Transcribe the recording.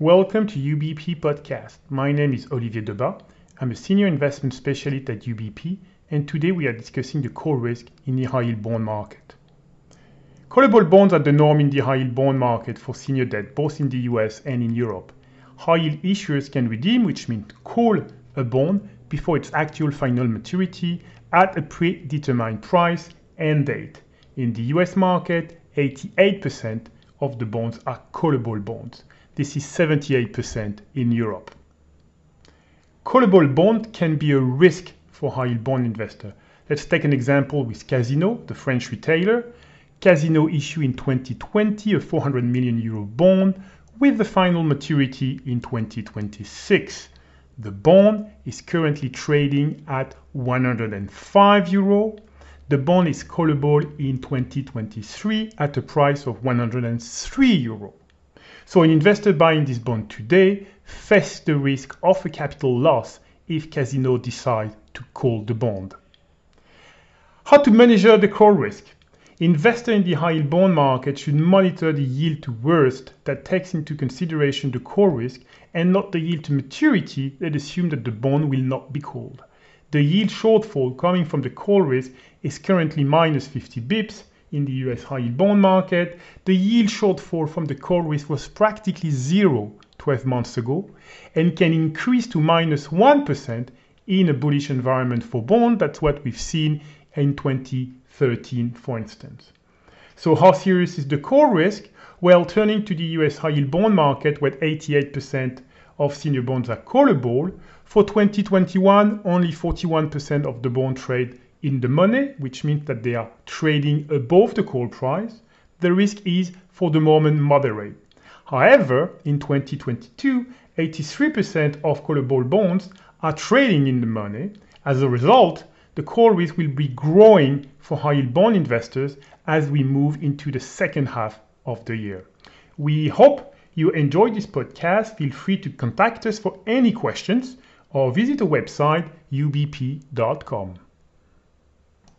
Welcome to UBP Podcast. My name is Olivier Debat. I'm a senior investment specialist at UBP, and today we are discussing the call risk in the high-yield bond market. Callable bonds are the norm in the high-yield bond market for senior debt, both in the US and in Europe. High-yield issuers can redeem, which means call a bond before its actual final maturity at a predetermined price and date. In the US market, 88% of the bonds are callable bonds. This is 78% in Europe. Callable bond can be a risk for high-yield bond investor. Let's take an example with Casino, the French retailer. Casino issued in 2020 a 400 million euro bond with the final maturity in 2026. The bond is currently trading at 105 euro. The bond is callable in 2023 at a price of 103 euro. So an investor buying this bond today faces the risk of a capital loss if Casino decides to call the bond. How to manage the call risk? Investors in the high-yield bond market should monitor the yield to worst that takes into consideration the call risk and not the yield to maturity that assumes that the bond will not be called. The yield shortfall coming from the call risk is currently minus 50 bips in the US high-yield bond market. The yield shortfall from the call risk was practically zero 12 months ago and can increase to minus 1% in a bullish environment for bond. That's what we've seen in 2013, for instance. So how serious is the call risk? Well, turning to the US high-yield bond market, where 88% of senior bonds are callable, for 2021, only 41% of the bond trade in the money, which means that they are trading above the call price. The risk is, for the moment, moderate. However, in 2022, 83% of callable bonds are trading in the money. As a result, the call risk will be growing for high-yield bond investors as we move into the second half of the year. We hope you enjoyed this podcast. Feel free to contact us for any questions or visit our website ubp.com.